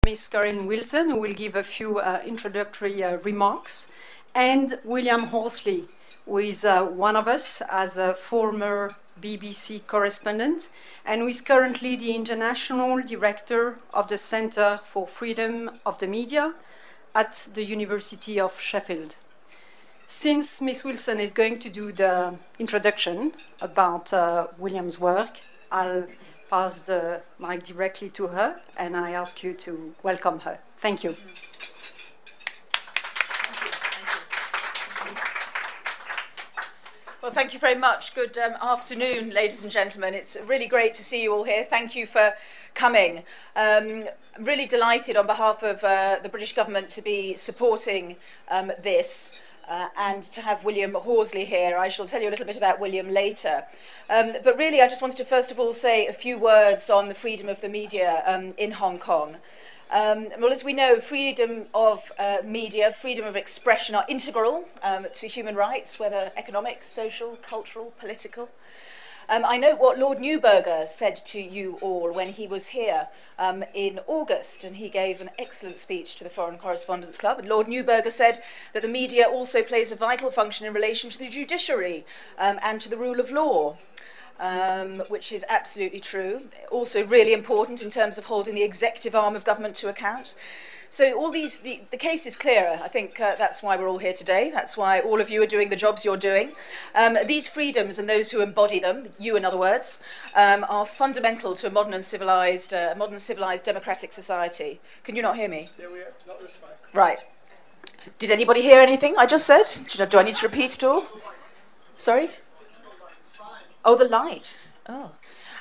Miss Corinne Wilson, who will give a few introductory remarks, and William Horsley, who is one of us as a former BBC correspondent, and who is currently the International Director of the Centre for Freedom of the Media at the University of Sheffield. Since Miss Wilson is going to do the introduction about William's work, I'll pass the mic directly to her, and I ask you to welcome her. Thank you. Well, thank you very much. Good afternoon, ladies and gentlemen. It's really great to see you all here. Thank you for coming. I'm really delighted on behalf of the British government to be supporting this. And to have William Horsley here. I shall tell you a little bit about William later. But really, I just wanted to first of all say a few words on the freedom of the media in Hong Kong. Well, as we know, freedom of media, freedom of expression are integral to human rights, whether economic, social, cultural, political. I know what Lord Neuberger said to you all when he was here in August, and he gave an excellent speech to the Foreign Correspondents Club. And Lord Neuberger said that the media also plays a vital function in relation to the judiciary and to the rule of law, which is absolutely true. Also really important in terms of holding the executive arm of government to account. So all these, the case is clearer. I think that's why we're all here today. That's why all of you are doing the jobs you're doing. These freedoms and those who embody them, you in other words, are fundamental to a modern civilized democratic society. Can you not hear me? Yeah, we are. No, that's fine. Right. Did anybody hear anything I just said? Do I need to repeat it all? Sorry? Oh, the light. Oh.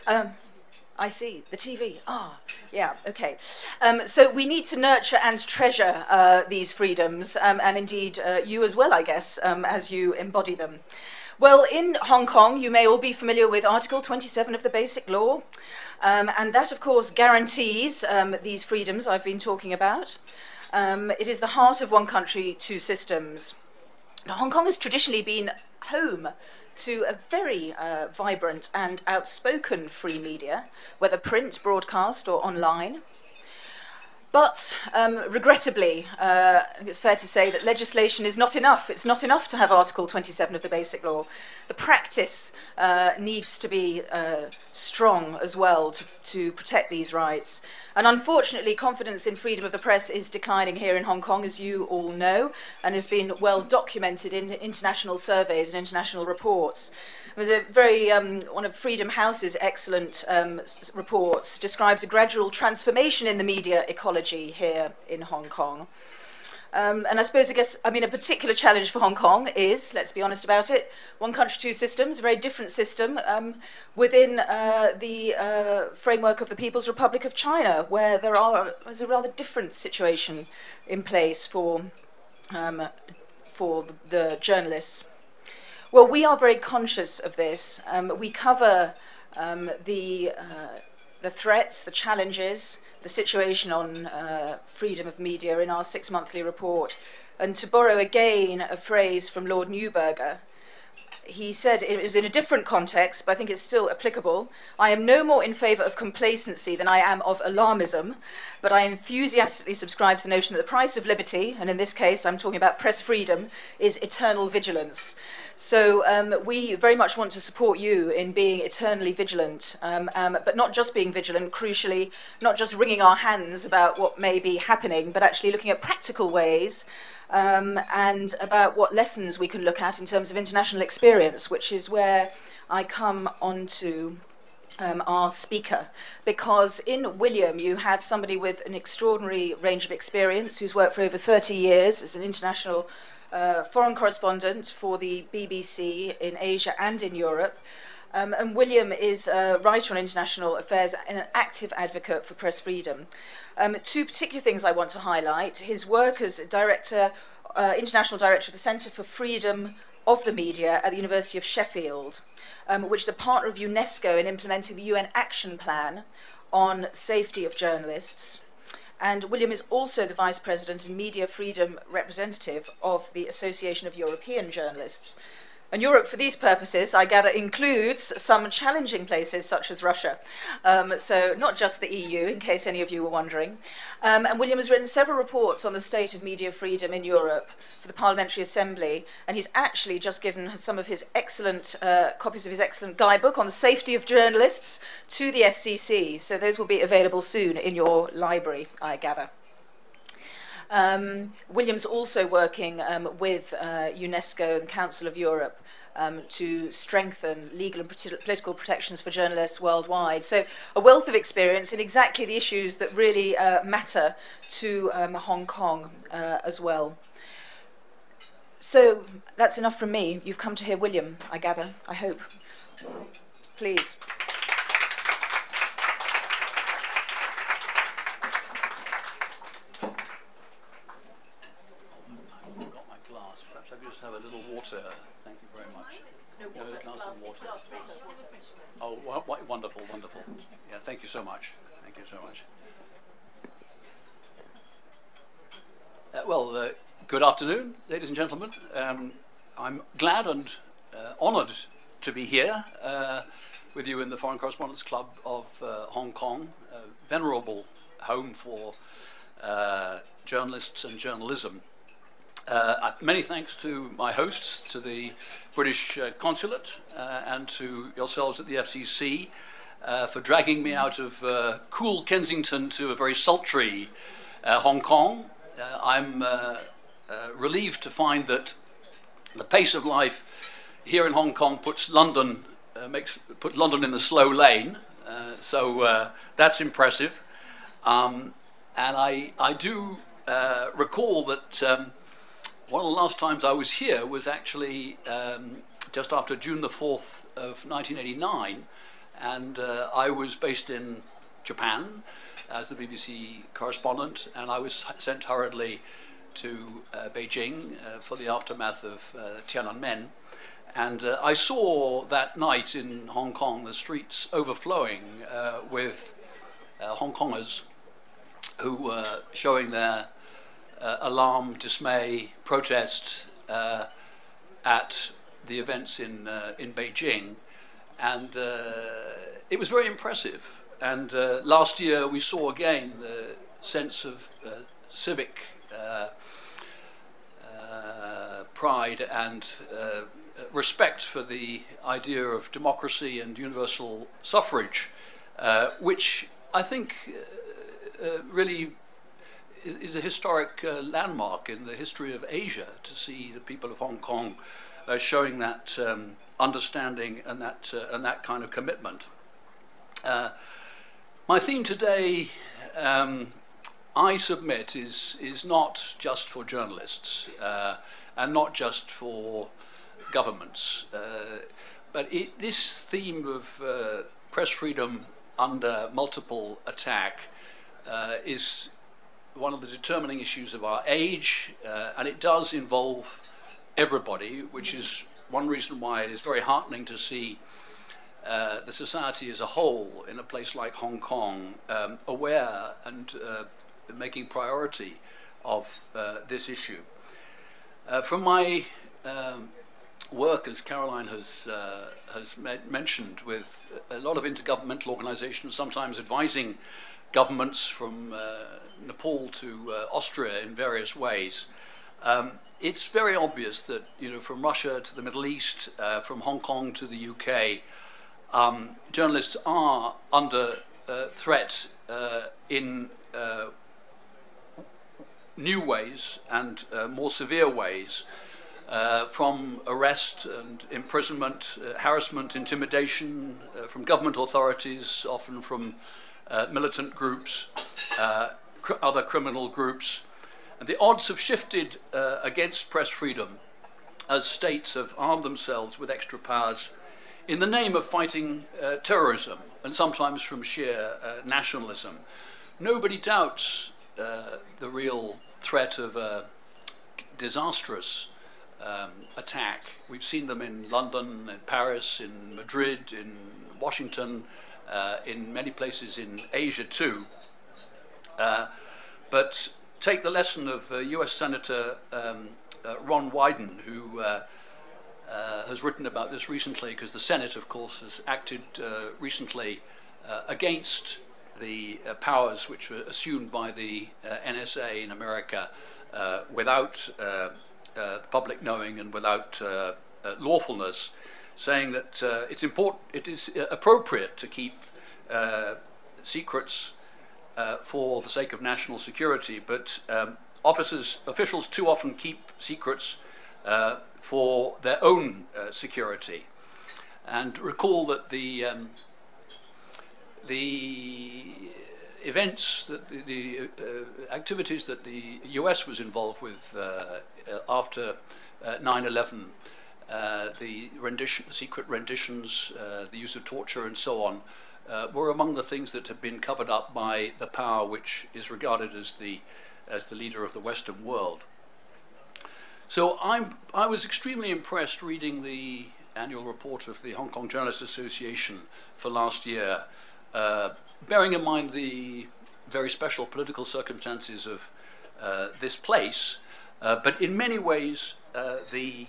I see, the TV. Yeah, okay. So we need to nurture and treasure these freedoms, and indeed you as well, I guess, as you embody them. Well, in Hong Kong, you may all be familiar with Article 27 of the Basic Law, and that, of course, guarantees these freedoms I've been talking about. It is the heart of one country, two systems. Now, Hong Kong has traditionally been home to a very vibrant and outspoken free media, whether print, broadcast or online. But regrettably, I think it's fair to say that legislation is not enough. It's not enough to have Article 27 of the Basic Law. The practice needs to be strong as well to protect these rights. And unfortunately, confidence in freedom of the press is declining here in Hong Kong, as you all know, and has been well documented in international surveys and international reports. There's a very, one of Freedom House's excellent reports describes a gradual transformation in the media ecology here in Hong Kong. And I suppose, a particular challenge for Hong Kong is, let's be honest about it, one country, two systems, a very different system within the framework of the People's Republic of China, where there's a rather different situation in place for the journalists. Well, we are very conscious of this. We cover the threats, the challenges, the situation on freedom of media in our 6-monthly report. And to borrow again a phrase from Lord Neuberger, he said, it was in a different context, but I think it's still applicable, "I am no more in favour of complacency than I am of alarmism, but I enthusiastically subscribe to the notion that the price of liberty," and in this case I'm talking about press freedom, "is eternal vigilance." So we very much want to support you in being eternally vigilant, but not just being vigilant, crucially, not just wringing our hands about what may be happening, but actually looking at practical ways and about what lessons we can look at in terms of international experience, which is where I come on to our speaker. Because in William, you have somebody with an extraordinary range of experience who's worked for over 30 years as an international foreign correspondent for the BBC in Asia and in Europe. And William is a writer on international affairs and an active advocate for press freedom. Two particular things I want to highlight: his work as director, international director of the Centre for Freedom of the Media at the University of Sheffield, which is a partner of UNESCO in implementing the UN Action Plan on safety of journalists. And William is also the Vice President and Media Freedom Representative of the Association of European Journalists. And Europe, for these purposes, I gather, includes some challenging places such as Russia. So not just the EU, in case any of you were wondering. And William has written several reports on the state of media freedom in Europe for the Parliamentary Assembly, and he's actually just given some of his excellent copies of his excellent guidebook on the safety of journalists to the FCC. So those will be available soon in your library, I gather. William's also working with UNESCO and the Council of Europe to strengthen legal and political protections for journalists worldwide. So a wealth of experience in exactly the issues that really matter to Hong Kong as well. So that's enough from me. You've come to hear William, I gather, I hope. Please. Have a little water. Thank you very much. No, glass of water. Oh, wonderful, wonderful. Yeah, thank you so much. Thank you so much. Good afternoon, ladies and gentlemen. I'm glad and honoured to be here with you in the Foreign Correspondents Club of Hong Kong, a venerable home for journalists and journalism. Many thanks to my hosts, to the British Consulate, and to yourselves at the FCC for dragging me out of cool Kensington to a very sultry Hong Kong. I'm relieved to find that the pace of life here in Hong Kong puts London in the slow lane, so that's impressive. And I do recall that one of the last times I was here was actually just after June the 4th of 1989, and I was based in Japan as the BBC correspondent, and I was sent hurriedly to Beijing for the aftermath of Tiananmen. And I saw that night in Hong Kong the streets overflowing with Hong Kongers who were showing their alarm, dismay, protest at the events in Beijing, and it was very impressive. And last year we saw again the sense of civic pride and respect for the idea of democracy and universal suffrage, which I think really is a historic landmark in the history of Asia, to see the people of Hong Kong showing that understanding and that kind of commitment. My theme today, I submit, is not just for journalists and not just for governments, but this theme of press freedom under multiple attack is one of the determining issues of our age, and it does involve everybody, which is one reason why it is very heartening to see the society as a whole in a place like Hong Kong aware and making priority of this issue. From my work, as Caroline has mentioned, with a lot of intergovernmental organizations, sometimes advising governments from Nepal to Austria in various ways, it's very obvious that, from Russia to the Middle East, from Hong Kong to the UK, journalists are under threat in new ways and more severe ways, from arrest and imprisonment, harassment, intimidation from government authorities, often from militant groups, other criminal groups. And the odds have shifted against press freedom as states have armed themselves with extra powers in the name of fighting terrorism, and sometimes from sheer nationalism. Nobody doubts the real threat of a disastrous attack. We've seen them in London, in Paris, in Madrid, in Washington, in many places in Asia too. But take the lesson of US Senator Ron Wyden, who has written about this recently, because the Senate, of course, has acted recently against the powers which were assumed by the NSA in America without the public knowing and without lawfulness, saying that it is appropriate to keep secrets for the sake of national security, but officials too often keep secrets for their own security. And recall that the events, that the activities that the US was involved with after 9/11, the secret renditions, the use of torture and so on, were among the things that have been covered up by the power which is regarded as the leader of the Western world. So I was extremely impressed reading the annual report of the Hong Kong Journalists Association for last year, bearing in mind the very special political circumstances of this place, but in many ways the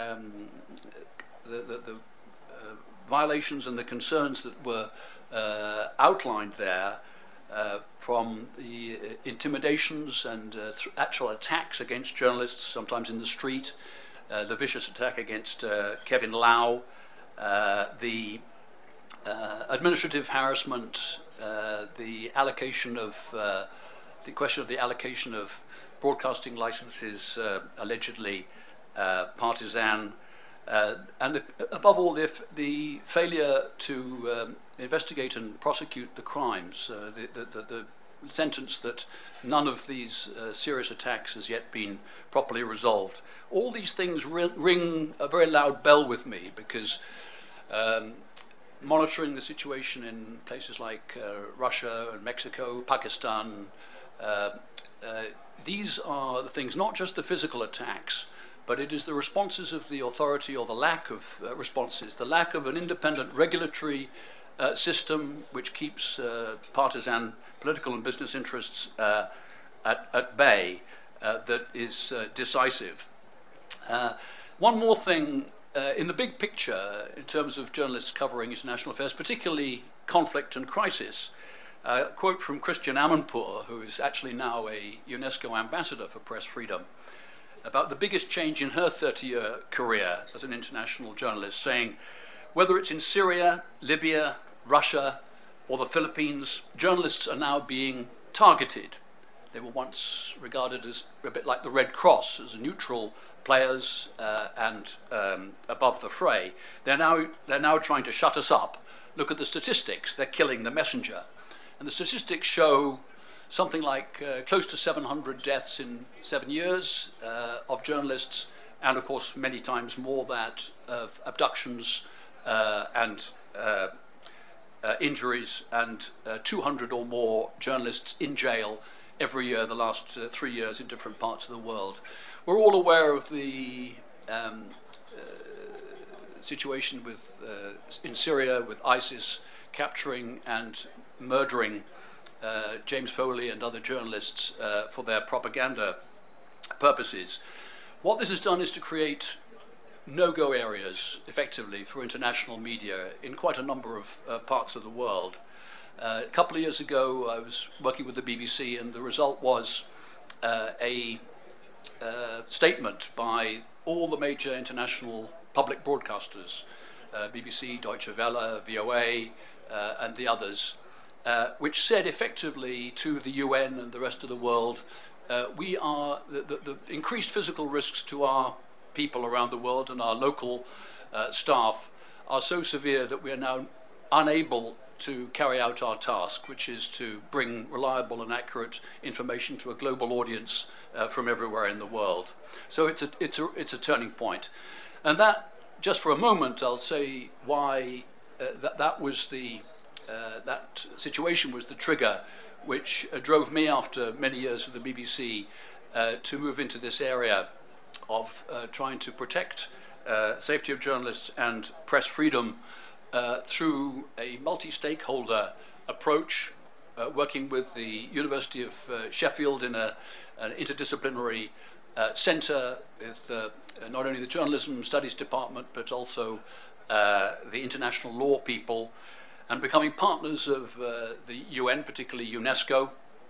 violations and the concerns that were outlined there, from the intimidations and actual attacks against journalists, sometimes in the street, the vicious attack against Kevin Lau, the administrative harassment, the question of the allocation of broadcasting licenses, allegedly partisan, and above all, the failure to investigate and prosecute the crimes, the sentence that none of these serious attacks has yet been properly resolved. All these things ring a very loud bell with me, because monitoring the situation in places like Russia and Mexico, Pakistan, these are the things, not just the physical attacks, but it is the responses of the authority, or the lack of responses, the lack of an independent regulatory system which keeps partisan political and business interests at bay, that is decisive. One more thing, in the big picture, in terms of journalists covering international affairs, particularly conflict and crisis, a quote from Christian Amanpour, who is actually now a UNESCO ambassador for press freedom, about the biggest change in her 30-year career as an international journalist, saying, whether it's in Syria, Libya, Russia, or the Philippines, journalists are now being targeted. They were once regarded as a bit like the Red Cross, as neutral players and above the fray. They're now trying to shut us up. Look at the statistics. They're killing the messenger. And the statistics show something like close to 700 deaths in 7 years of journalists, and of course many times more that of abductions and injuries, and 200 or more journalists in jail every year the last 3 years in different parts of the world. We're all aware of the situation in Syria, with ISIS capturing and murdering James Foley and other journalists for their propaganda purposes. What this has done is to create no-go areas, effectively, for international media in quite a number of parts of the world. A couple of years ago, I was working with the BBC, and the result was a statement by all the major international public broadcasters, BBC, Deutsche Welle, VOA, and the others, which said effectively to the UN and the rest of the world, we are the increased physical risks to our people around the world and our local staff are so severe that we are now unable to carry out our task, which is to bring reliable and accurate information to a global audience from everywhere in the world. So it's a turning point. And that, just for a moment, I'll say why that was that situation was the trigger which drove me, after many years of the BBC, to move into this area of trying to protect safety of journalists and press freedom through a multi-stakeholder approach, working with the University of Sheffield in an interdisciplinary centre with not only the Journalism Studies Department, but also the international law people, and becoming partners of the UN, particularly UNESCO,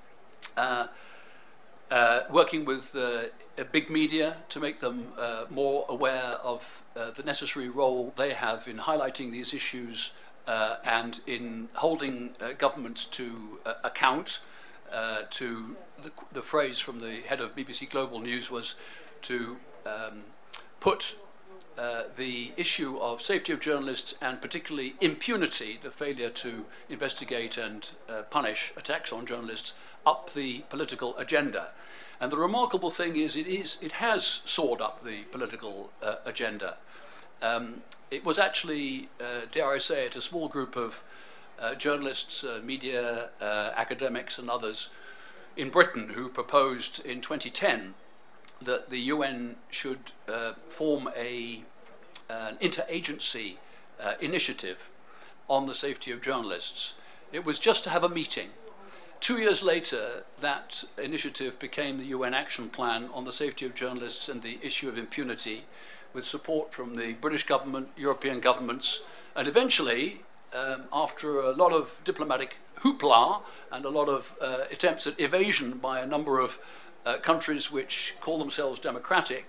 working with big media to make them more aware of the necessary role they have in highlighting these issues and in holding governments to account. To the phrase from the head of BBC Global News was to put the issue of safety of journalists and particularly impunity, the failure to investigate and punish attacks on journalists, up the political agenda. And the remarkable thing is it has soared up the political agenda. It was actually, dare I say it, a small group of journalists, media, academics and others in Britain who proposed in 2010 that the UN should form an interagency initiative on the safety of journalists. It was just to have a meeting. 2 years later, that initiative became the UN Action Plan on the safety of journalists and the issue of impunity, with support from the British government, European governments, and eventually, after a lot of diplomatic hoopla and a lot of attempts at evasion by a number of countries which call themselves democratic,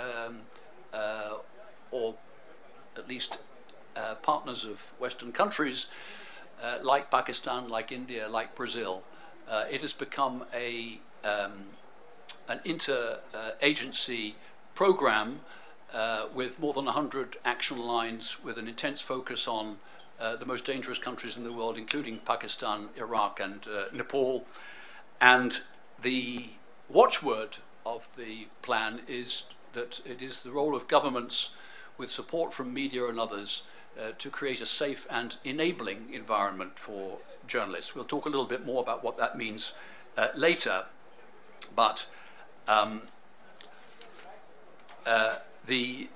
or at least partners of Western countries, like Pakistan, like India, like Brazil, it has become an inter-agency program with more than 100 action lines, with an intense focus on the most dangerous countries in the world, including Pakistan, Iraq and Nepal. And the watchword of the plan is that it is the role of governments, with support from media and others, to create a safe and enabling environment for journalists. We'll talk a little bit more about what that means later, but the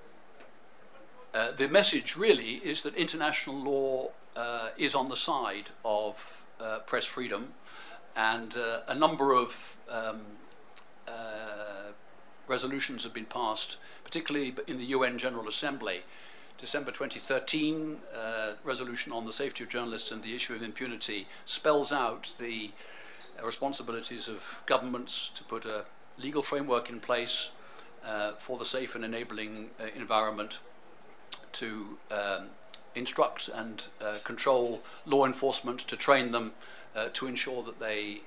message really is that international law is on the side of press freedom, and a number of resolutions have been passed, particularly in the UN General Assembly. December 2013 resolution on the safety of journalists and the issue of impunity spells out the responsibilities of governments to put a legal framework in place for the safe and enabling environment, to instruct and control law enforcement, to train them, to ensure that they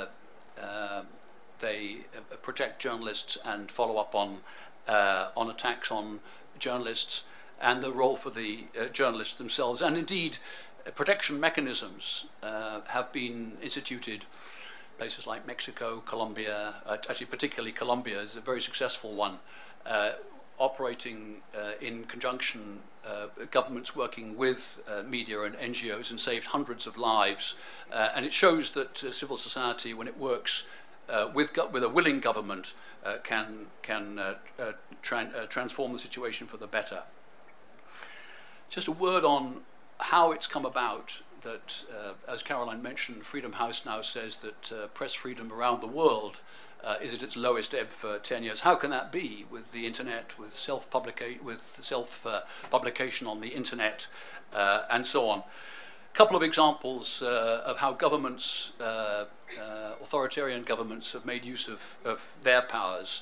protect journalists and follow up on attacks on journalists, and the role for the journalists themselves. And indeed, protection mechanisms have been instituted. Places like Mexico, Colombia, actually particularly Colombia is a very successful one, operating in conjunction, governments working with media and NGOs, and saved hundreds of lives. And it shows that civil society, when it works with a willing government, can transform the situation for the better. Just a word on how it's come about that, as Caroline mentioned, Freedom House now says that press freedom around the world is at its lowest ebb for 10 years. How can that be with the internet, with self-publication on the internet, and so on? A couple of examples of how governments, authoritarian governments, have made use of their powers.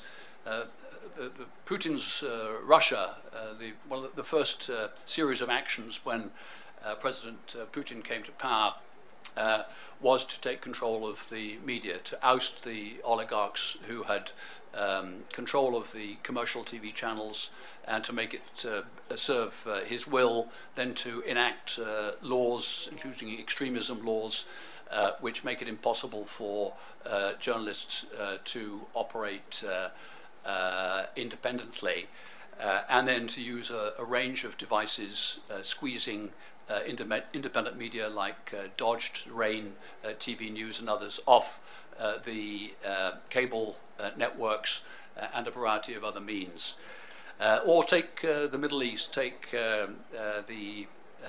Putin's Russia, the first series of actions when President Putin came to power was to take control of the media, to oust the oligarchs who had control of the commercial TV channels, and to make it serve his will, then to enact laws, including extremism laws, which make it impossible for journalists to operate independently, and then to use a range of devices, squeezing independent media like Dodged, Rain, TV News and others off the cable networks, and a variety of other means. Or take the Middle East, take the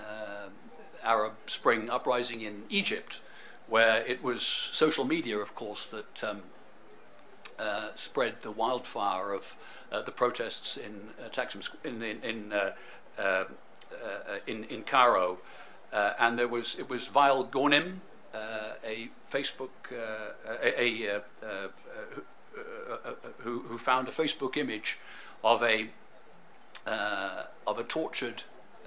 Arab Spring uprising in Egypt, where it was social media, of course, that spread the wildfire of the protests in Taksim in Cairo, and it was Vail Ghanem, a Facebook who found a Facebook image of a tortured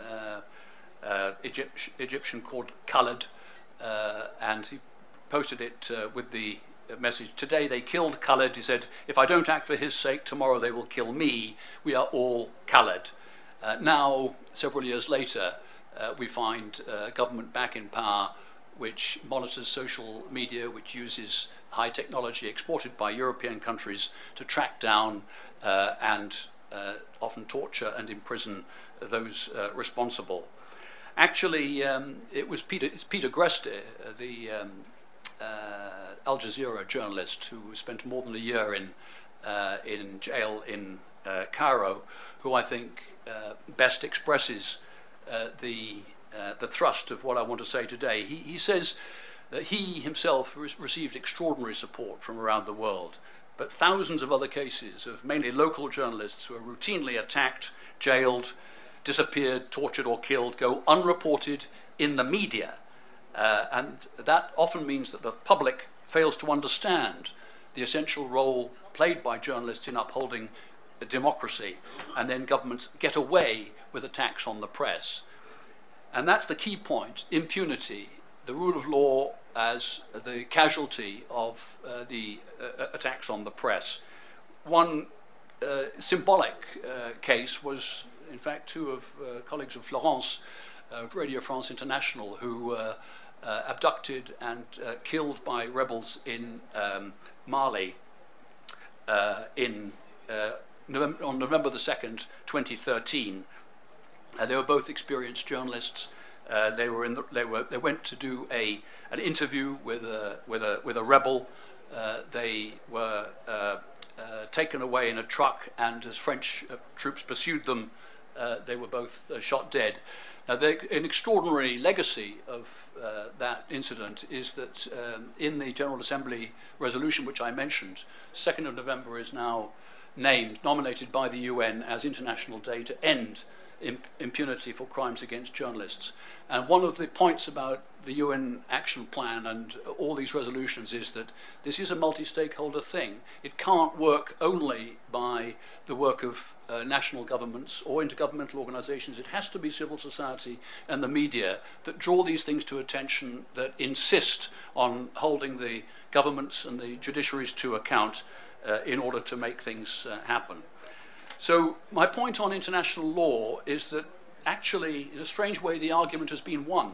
Egyptian called Khaled, and he posted it with the message, "Today they killed Khaled." He said, "If I don't act for his sake, tomorrow they will kill me. We are all Khaled." Now, several years later, we find a government back in power which monitors social media, which uses high technology exported by European countries to track down and often torture and imprison those responsible. Actually, it's Peter Greste, the Al Jazeera journalist who spent more than a year in jail in Cairo, who I think best expresses the thrust of what I want to say today. He says that he himself received extraordinary support from around the world, but thousands of other cases of mainly local journalists who are routinely attacked, jailed, disappeared, tortured or killed go unreported in the media. And that often means that the public fails to understand the essential role played by journalists in upholding democracy, and then governments get away with attacks on the press. And that's the key point: impunity, the rule of law as the casualty of the attacks on the press. One symbolic case was, in fact, two of colleagues of Florence, Radio France International, who were abducted and killed by rebels in Mali on November the 2nd, 2013. They were both experienced journalists. They went to do an interview with a rebel. They were taken away in a truck, and as French troops pursued them, they were both shot dead. Now, an extraordinary legacy of that incident is that in the General Assembly resolution which I mentioned, 2nd of November is now nominated by the UN as International Day to end impunity for crimes against journalists. And one of the points about the UN Action Plan and all these resolutions is that this is a multi-stakeholder thing. It can't work only by the work of national governments or intergovernmental organizations. It has to be civil society and the media that draw these things to attention, that insist on holding the governments and the judiciaries to account in order to make things happen. So my point on international law is that actually, in a strange way, the argument has been won.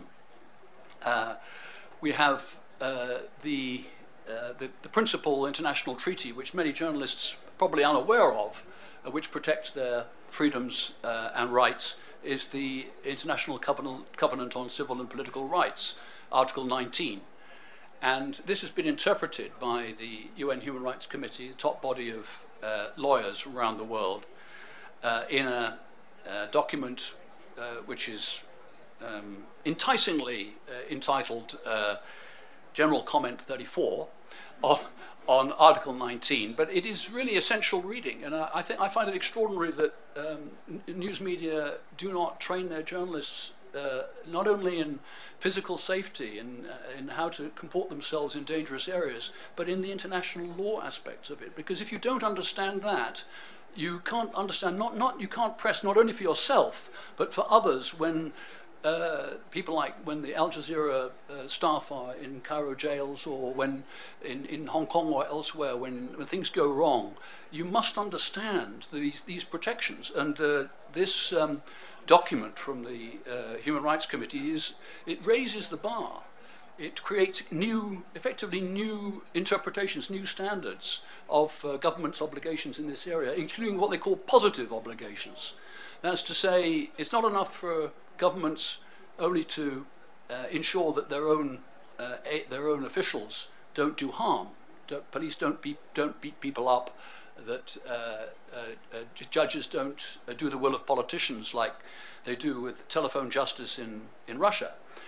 We have the principal international treaty, which many journalists are probably unaware of, which protects their freedoms and rights, is the International Covenant on Civil and Political Rights, Article 19. And this has been interpreted by the UN Human Rights Committee, the top body of lawyers around the world, in a document which is enticingly entitled General Comment 34 on Article 19, but it is really essential reading, and I find it extraordinary that news media do not train their journalists not only in physical safety and in how to comport themselves in dangerous areas, but in the international law aspects of it. Because if you don't understand that, you can't understand, you can't press not only for yourself, but for others when people like when the Al Jazeera staff are in Cairo jails, or when in Hong Kong or elsewhere, when things go wrong, you must understand these protections. And this document from the Human Rights Committee it raises the bar. It creates effectively new interpretations, new standards of government's obligations in this area, including what they call positive obligations. That's to say, it's not enough for governments only to ensure that their own officials don't do harm. Police don't beat people up. That judges don't do the will of politicians like they do with telephone justice in Russia.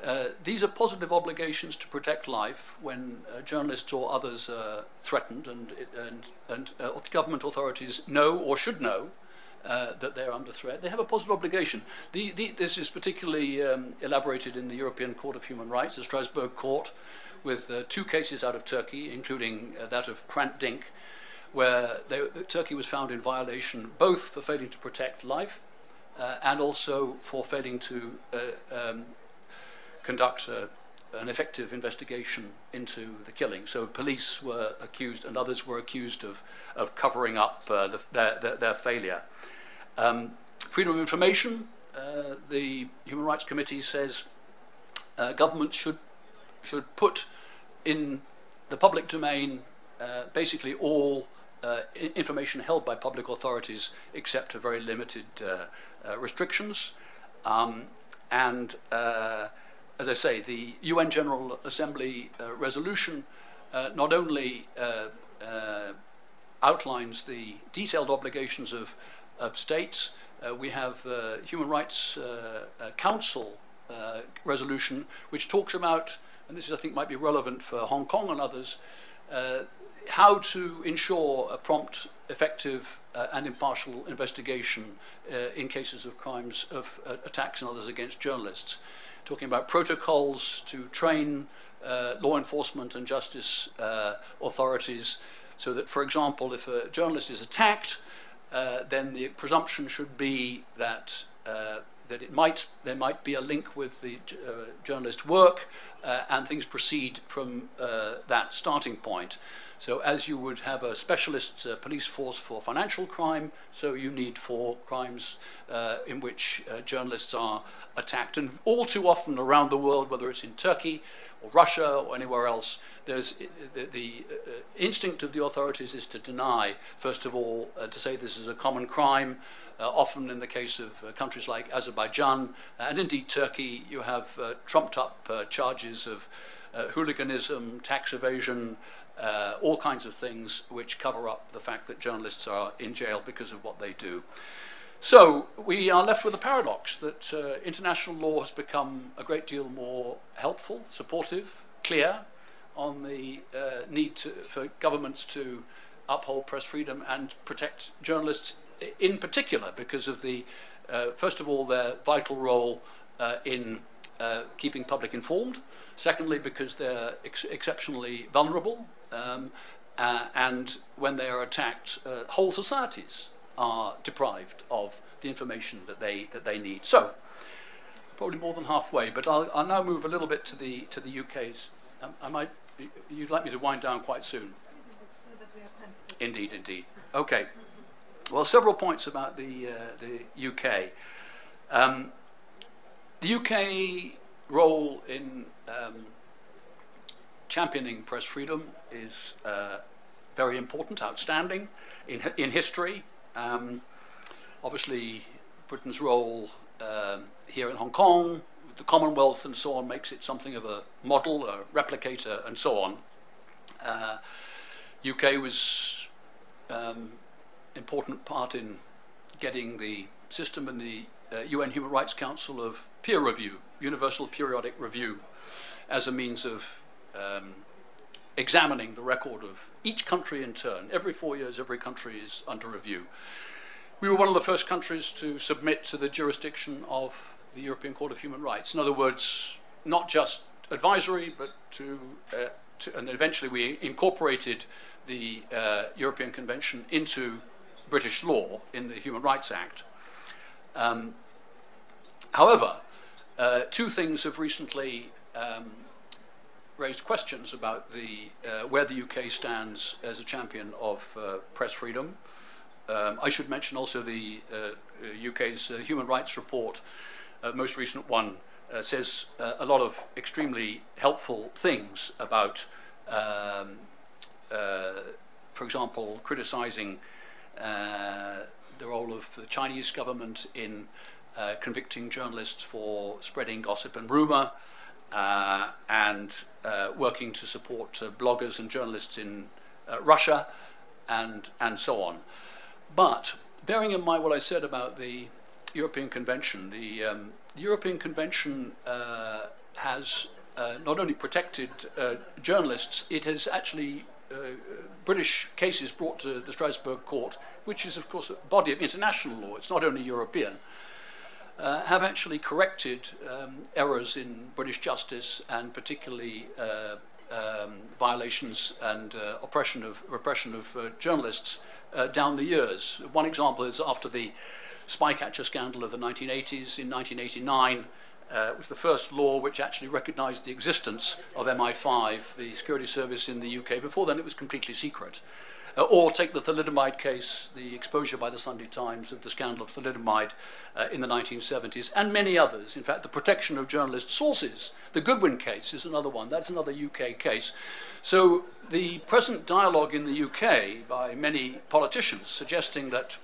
these are positive obligations to protect life when journalists or others are threatened, and government authorities know or should know that they're under threat. They have a positive obligation. This is particularly elaborated in the European Court of Human Rights, the Strasbourg Court, with 2 cases out of Turkey, including that of Hrant Dink, where Turkey was found in violation both for failing to protect life and also for failing to conduct an effective investigation into the killing. So police were accused and others were accused of covering up their failure. Freedom of information, the Human Rights Committee says governments should put in the public domain basically all information held by public authorities except for very limited restrictions. As I say, the UN General Assembly resolution not only outlines the detailed obligations of states, we have Human Rights Council resolution which talks about, and this I think might be relevant for Hong Kong and others, how to ensure a prompt, effective and impartial investigation in cases of crimes, of attacks and others against journalists. Talking about protocols to train law enforcement and justice authorities so that, for example, if a journalist is attacked, then the presumption should be that there might be a link with the journalist's work and things proceed from that starting point. So as you would have a specialist police force for financial crime, so you need for crimes in which journalists are attacked. And all too often around the world, whether it's in Turkey or Russia or anywhere else, there's the instinct of the authorities is to deny, first of all, to say this is a common crime. Often in the case of countries like Azerbaijan and indeed Turkey, you have trumped up charges of hooliganism, tax evasion, all kinds of things which cover up the fact that journalists are in jail because of what they do. So we are left with a paradox that international law has become a great deal more helpful, supportive, clear on the need for governments to uphold press freedom and protect journalists in particular because of the, first of all, their vital role in keeping public informed. Secondly, because they're exceptionally vulnerable, and when they are attacked, whole societies are deprived of the information that they need. So, probably more than halfway, but I'll now move a little bit to the UK's. You'd like me to wind down quite soon? So that we have time to... Indeed. Okay. Well, several points about the UK. The UK role in championing press freedom is very important, outstanding in history. Obviously, Britain's role here in Hong Kong, the Commonwealth and so on, makes it something of a model, a replicator, and so on. UK was important part in getting the system and the UN Human Rights Council of peer review, universal periodic review, as a means of examining the record of each country in turn. Every 4 years, every country is under review. We were one of the first countries to submit to the jurisdiction of the European Court of Human Rights. In other words, not just advisory, but and eventually we incorporated the European Convention into British law in the Human Rights Act. However, 2 things have recently raised questions about where the UK stands as a champion of press freedom. I should mention also the UK's Human Rights Report, most recent one, says a lot of extremely helpful things about, for example, criticizing the role of the Chinese government in convicting journalists for spreading gossip and rumor, and working to support bloggers and journalists in Russia, and so on. But bearing in mind what I said about the European Convention, the European Convention has not only protected journalists, it has actually British cases brought to the Strasbourg court, which is of course a body of international law, it's not only European, have actually corrected errors in British justice, and particularly violations and repression of journalists down the years. One example is after the Spycatcher scandal of the 1980s. In 1989, it was the first law which actually recognised the existence of MI5, the security service in the UK. Before then, it was completely secret. Or take the thalidomide case, the exposure by the Sunday Times of the scandal of thalidomide in the 1970s, and many others. In fact, the protection of journalist sources, the Goodwin case is another one. That's another UK case. So the present dialogue in the UK by many politicians suggesting that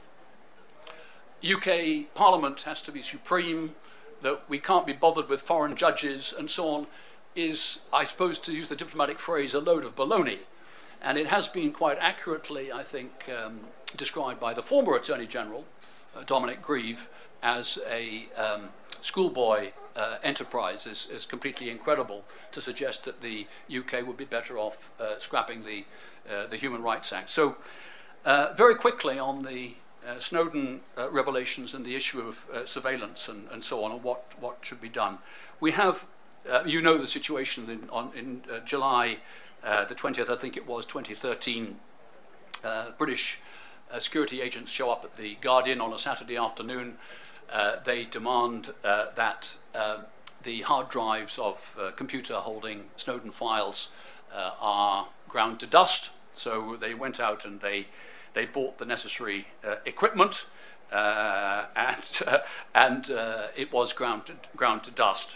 UK Parliament has to be supreme, that we can't be bothered with foreign judges and so on, is, I suppose, to use the diplomatic phrase, a load of baloney. And it has been quite accurately, I think, described by the former Attorney General, Dominic Grieve, as a schoolboy enterprise. Is completely incredible to suggest that the UK would be better off scrapping the Human Rights Act. So very quickly on the Snowden revelations and the issue of surveillance and so on, and what should be done. We have, you know, the situation in July the 20th, I think it was, 2013, British security agents show up at the Guardian on a Saturday afternoon. They demand that the hard drives of computer holding Snowden files are ground to dust. So they went out and they bought the necessary equipment, and it was ground to dust.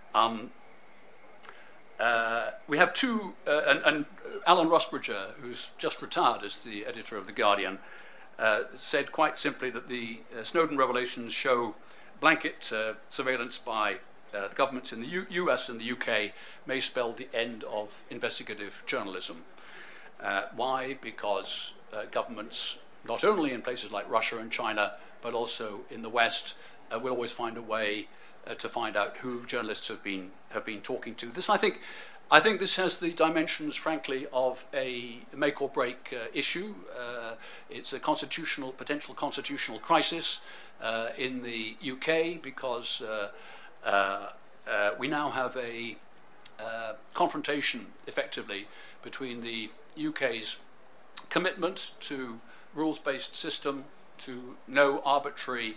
We have two, and Alan Rusbridger, who's just retired as the editor of The Guardian, said quite simply that the Snowden revelations show blanket surveillance by the governments in the US and the UK may spell the end of investigative journalism. Why? Because governments, not only in places like Russia and China, but also in the West, will always find a way to find out who journalists have been talking to. This, I think this has the dimensions, frankly, of a make or break issue. It's a potential constitutional crisis in the UK, because we now have a confrontation, effectively, between the UK's commitment to rules-based system, to no arbitrary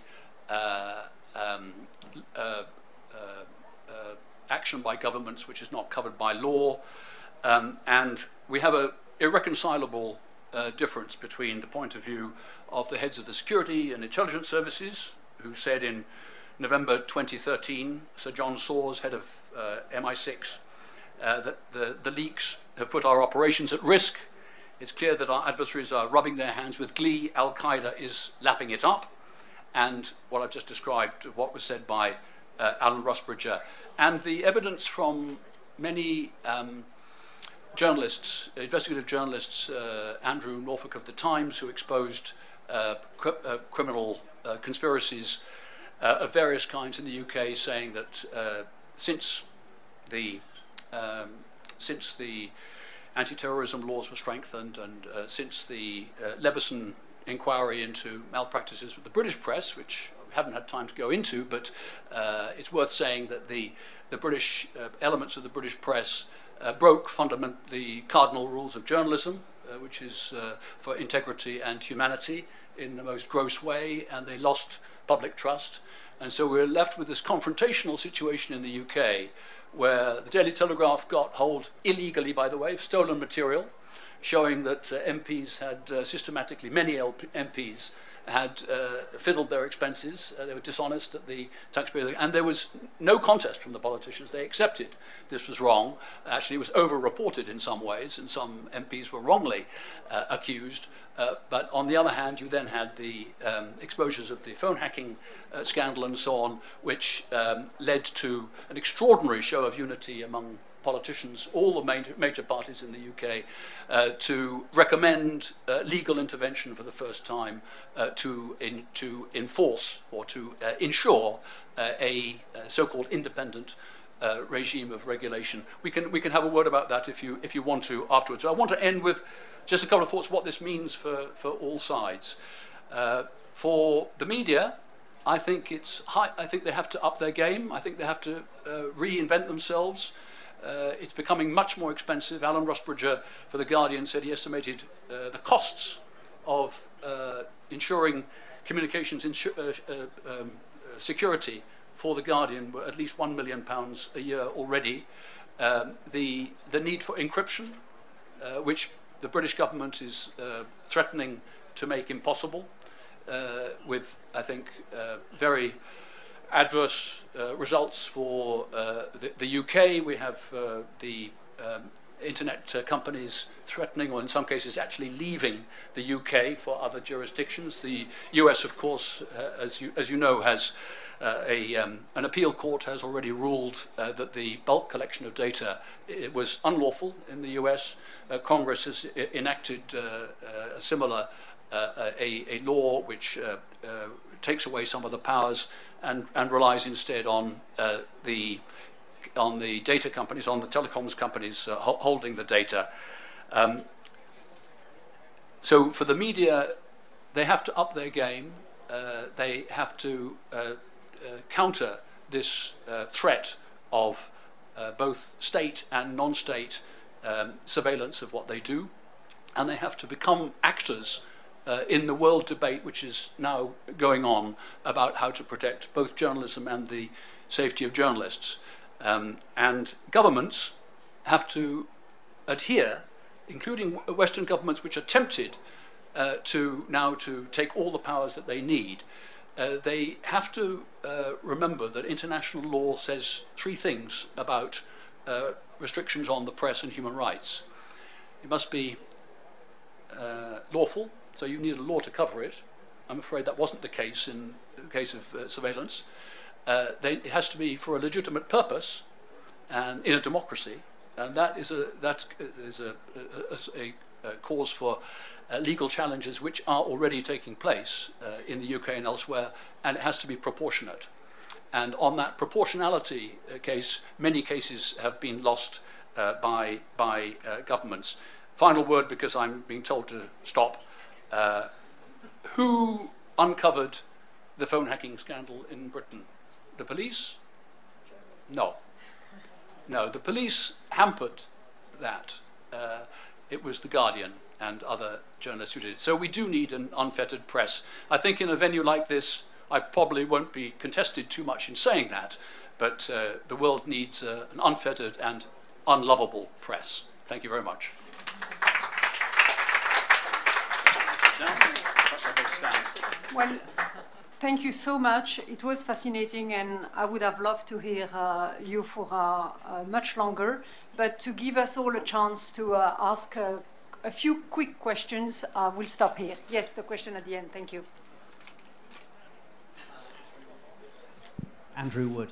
action by governments which is not covered by law, and we have an irreconcilable difference between the point of view of the heads of the security and intelligence services, who said in November 2013, Sir John Sawers, head of MI6, that the leaks have put our operations at risk. It's clear that our adversaries are rubbing their hands with glee. Al-Qaeda is lapping it up. And what I've just described, what was said by Alan Rusbridger, and the evidence from many journalists, investigative journalists, Andrew Norfolk of The Times, who exposed criminal conspiracies of various kinds in the UK, saying that since the anti-terrorism laws were strengthened, and since the Leveson inquiry into malpractices with the British press, which I haven't had time to go into, but it's worth saying that the British elements of the British press broke fundamentally cardinal rules of journalism, which is for integrity and humanity, in the most gross way, and they lost public trust. And so we're left with this confrontational situation in the UK, where the Daily Telegraph got hold, illegally by the way, of stolen material, showing that MPs had systematically, many MPs had fiddled their expenses. They were dishonest at the taxpayer, and there was no contest from the politicians. They accepted this was wrong. Actually, it was over-reported in some ways, and some MPs were wrongly accused. But on the other hand, you then had the exposures of the phone hacking scandal and so on, which led to an extraordinary show of unity among politicians, all the major parties in the UK, to recommend legal intervention for the first time to enforce or to ensure a so-called independent regime of regulation. We can have a word about that if you want to afterwards. So I want to end with just a couple of thoughts what this means for all sides. For the media, I think I think they have to up their game. I think they have to reinvent themselves. It's becoming much more expensive. Alan Rusbridger for The Guardian said he estimated the costs of ensuring communications security for The Guardian were at least £1 million a year already. The need for encryption, which the British government is threatening to make impossible, with, I think, very adverse results for the UK. We have the internet companies threatening, or in some cases actually leaving the UK for other jurisdictions. The US, of course, as you know, has an appeal court has already ruled that the bulk collection of data was unlawful in the US. Congress has enacted a similar a law which takes away some of the powers and relies instead on the data companies, on the telecoms companies holding the data. So for the media, they have to up their game. They have to counter this threat of both state and non-state surveillance of what they do, and they have to become actors in the world debate which is now going on about how to protect both journalism and the safety of journalists. And governments have to adhere, including Western governments which are tempted to take all the powers that they need. They have to remember that international law says three things about restrictions on the press and human rights. It must be lawful, so you need a law to cover it. I'm afraid that wasn't the case in the case of surveillance. It has to be for a legitimate purpose, and in a democracy, and that is a cause for legal challenges which are already taking place in the UK and elsewhere, and it has to be proportionate. And on that proportionality case, many cases have been lost by governments. Final word, because I'm being told to stop. Who uncovered the phone hacking scandal in Britain? The police? No. No, the police hampered that. It was The Guardian and other journalists who did it. So we do need an unfettered press. I think in a venue like this, I probably won't be contested too much in saying that, but the world needs an unfettered and unlovable press. Thank you very much. Well, thank you so much. It was fascinating, and I would have loved to hear you for much longer. But to give us all a chance to ask a few quick questions, we'll stop here. Yes, the question at the end. Thank you. Andrew Wood.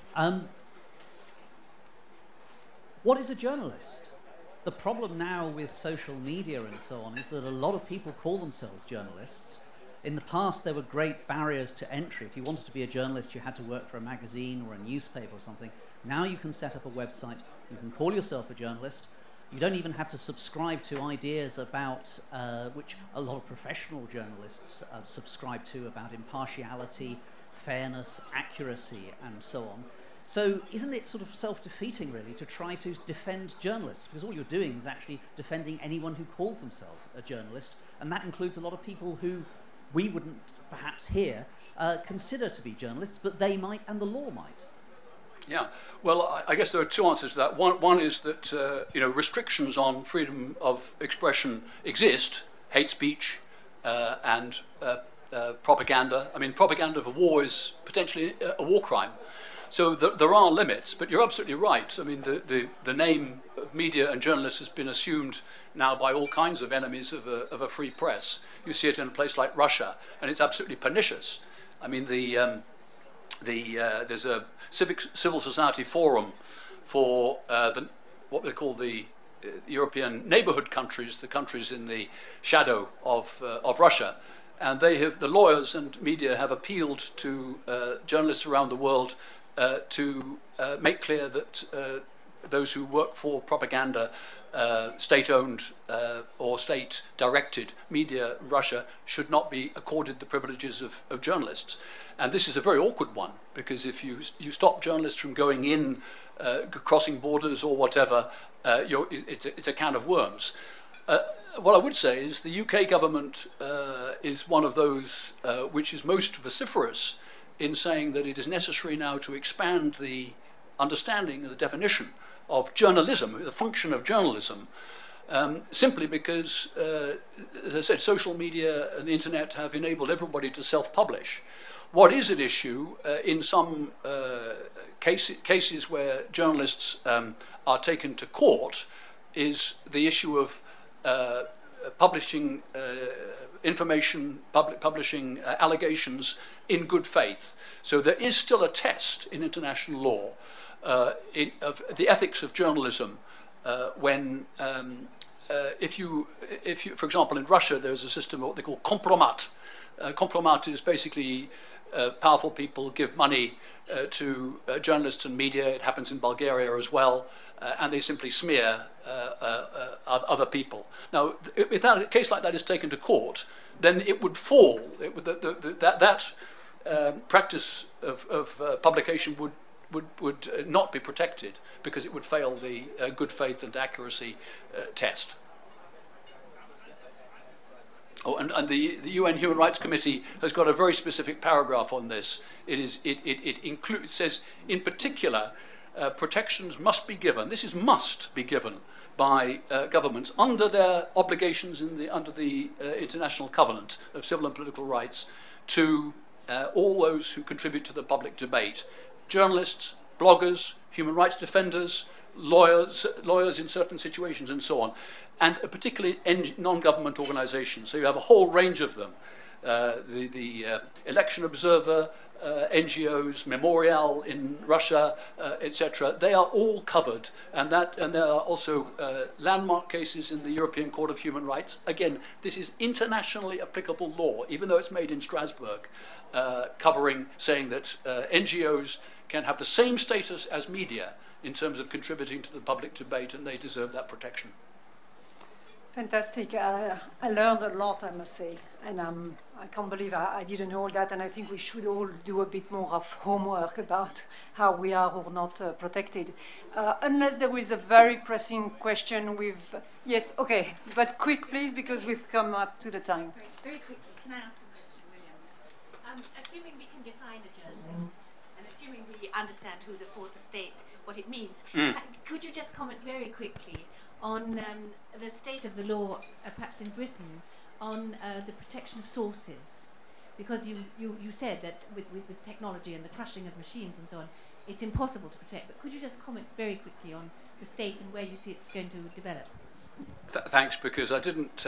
What is a journalist? The problem now with social media and so on is that a lot of people call themselves journalists. In the past, there were great barriers to entry. If you wanted to be a journalist, you had to work for a magazine or a newspaper or something. Now you can set up a website. You can call yourself a journalist. You don't even have to subscribe to ideas about, which a lot of professional journalists subscribe to, about impartiality, fairness, accuracy, and so on. So isn't it sort of self-defeating, really, to try to defend journalists? Because all you're doing is actually defending anyone who calls themselves a journalist, and that includes a lot of people who we wouldn't perhaps here consider to be journalists, but they might and the law might. Yeah, well, I guess there are two answers to that. One is that restrictions on freedom of expression exist, hate speech and propaganda. I mean, propaganda of a war is potentially a war crime. So there are limits, but you're absolutely right. I mean, the name of media and journalists has been assumed now by all kinds of enemies of a free press. You see it in a place like Russia, and it's absolutely pernicious. I mean, there's a civil society forum for what they call the European neighborhood countries, the countries in the shadow of Russia. And the lawyers and media have appealed to journalists around the world to make clear that those who work for propaganda, state-owned or state-directed media, Russia, should not be accorded the privileges of journalists. And this is a very awkward one, because if you stop journalists from going in, crossing borders or whatever, it's a can of worms. What I would say is the UK government is one of those which is most vociferous in saying that it is necessary now to expand the understanding and the definition of journalism, the function of journalism, simply because, as I said, social media and the internet have enabled everybody to self-publish. What is at issue in some cases where journalists are taken to court is the issue of publishing information, publishing allegations in good faith. So there is still a test in international law of the ethics of journalism when, if you, for example, in Russia, there's a system of what they call kompromat. Kompromat is basically powerful people give money to journalists and media. It happens in Bulgaria as well. And they simply smear other people. Now, if a case like that is taken to court, then it would fall. That practice of publication would not be protected because it would fail the good faith and accuracy test. Oh, and the UN Human Rights Committee has got a very specific paragraph on this. It says, in particular, protections must be given. This is must be given by governments under their obligations under the International Covenant of Civil and Political Rights to all those who contribute to the public debate: journalists, bloggers, human rights defenders, lawyers in certain situations, and so on, and particularly non-government organizations. So you have a whole range of them. The Election Observer, NGOs, Memorial in Russia, etc. They are all covered, and there are also landmark cases in the European Court of Human Rights. Again, this is internationally applicable law, even though it's made in Strasbourg, saying that NGOs can have the same status as media in terms of contributing to the public debate, and they deserve that protection. Fantastic. I learned a lot, I must say, and I can't believe I didn't know all that, and I think we should all do a bit more of homework about how we are or not protected. Unless there is a very pressing question with... Yes, okay, but quick, please, because we've come up to the time. Very quickly, can I ask a question, William? Assuming we can define a journalist, and assuming we understand who the fourth estate, what it means, could you just comment very quickly on the state of the law, perhaps in Britain, on the protection of sources? Because you said that with technology and the crushing of machines and so on, it's impossible to protect. But could you just comment very quickly on the state and where you see it's going to develop? Thanks, because I didn't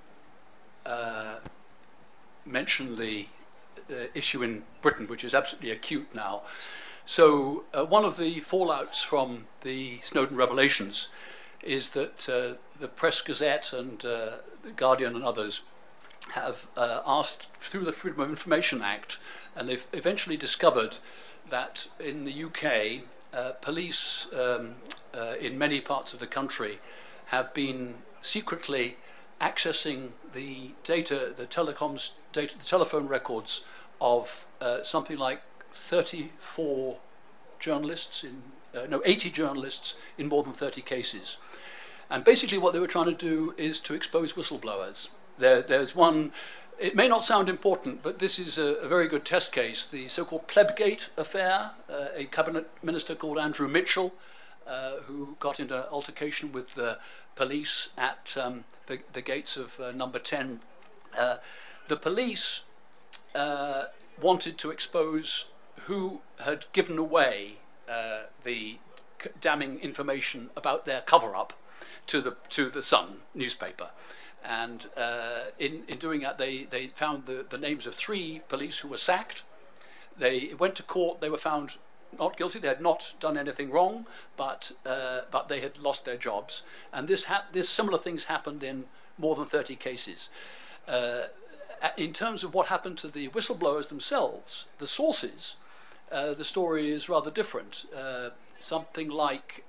mention the issue in Britain, which is absolutely acute now. So one of the fallouts from the Snowden revelations is that the Press Gazette and the Guardian and others have asked through the Freedom of Information Act, and they've eventually discovered that in the UK, police in many parts of the country have been secretly accessing the data, the telephone records of something like 34 journalists 80 journalists in more than 30 cases. And basically what they were trying to do is to expose whistleblowers. There's one, it may not sound important, but this is a very good test case, the so-called Plebgate affair, a cabinet minister called Andrew Mitchell, who got into altercation with the police at the gates of number 10. The police wanted to expose who had given away the damning information about their cover-up to the Sun newspaper. And in doing that, they found the names of 3 police who were sacked. They went to court. They were found not guilty. They had not done anything wrong, but they had lost their jobs. And this similar things happened in more than 30 cases. In terms of what happened to the whistleblowers themselves, the sources, the story is rather different. Something like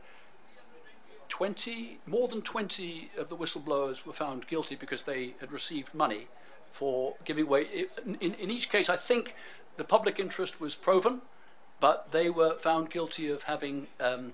more than 20 of the whistleblowers were found guilty because they had received money for giving away. In each case, I think the public interest was proven, but they were found guilty of having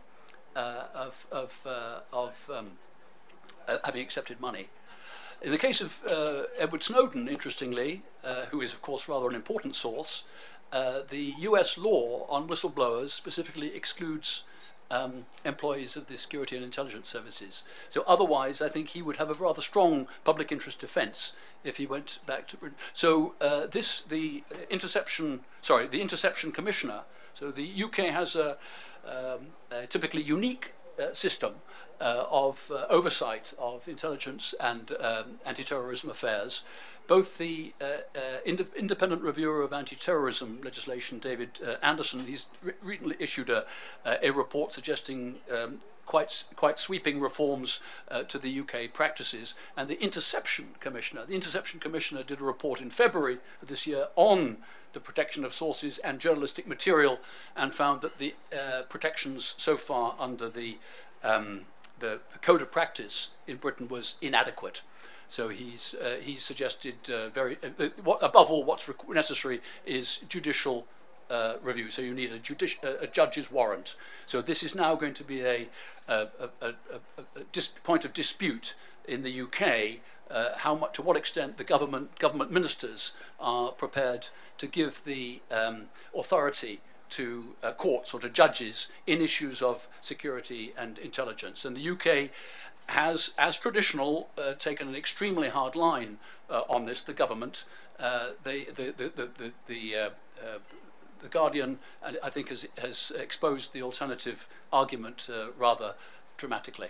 having accepted money. In the case of Edward Snowden, interestingly, who is of course rather an important source, the US law on whistleblowers specifically excludes employees of the security and intelligence services. So otherwise, I think he would have a rather strong public interest defence if he went back to Britain. So the Interception Commissioner. So the UK has a typically unique system of oversight of intelligence and anti-terrorism affairs. Both the independent reviewer of anti-terrorism legislation, David Anderson, he's recently issued a report suggesting quite sweeping reforms to the UK practices, and the Interception Commissioner did a report in February of this year on the protection of sources and journalistic material, and found that the protections so far under the code of practice in Britain was inadequate. So he's suggested above all, what's necessary is judicial review. So you need a judge's warrant. So this is now going to be a point of dispute in the UK. To what extent the government ministers are prepared to give the authority to courts or to judges in issues of security and intelligence. And the UK has, as traditional, taken an extremely hard line on this. The government, the Guardian, I think, has exposed the alternative argument rather dramatically.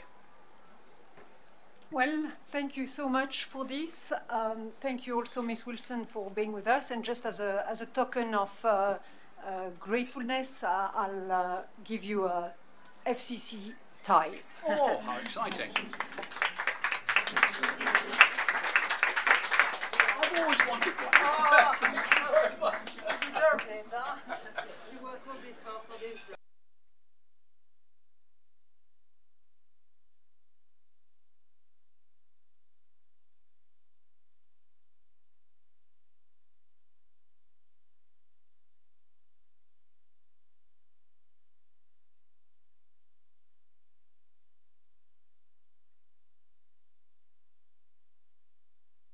Well, thank you so much for this. Thank you also, Ms. Wilson, for being with us. And just as a token of gratefulness, I'll give you a FCC tie. Oh, how exciting. I've always wanted one. Thank you very much. You deserved it, huh? You worked all this hard for this.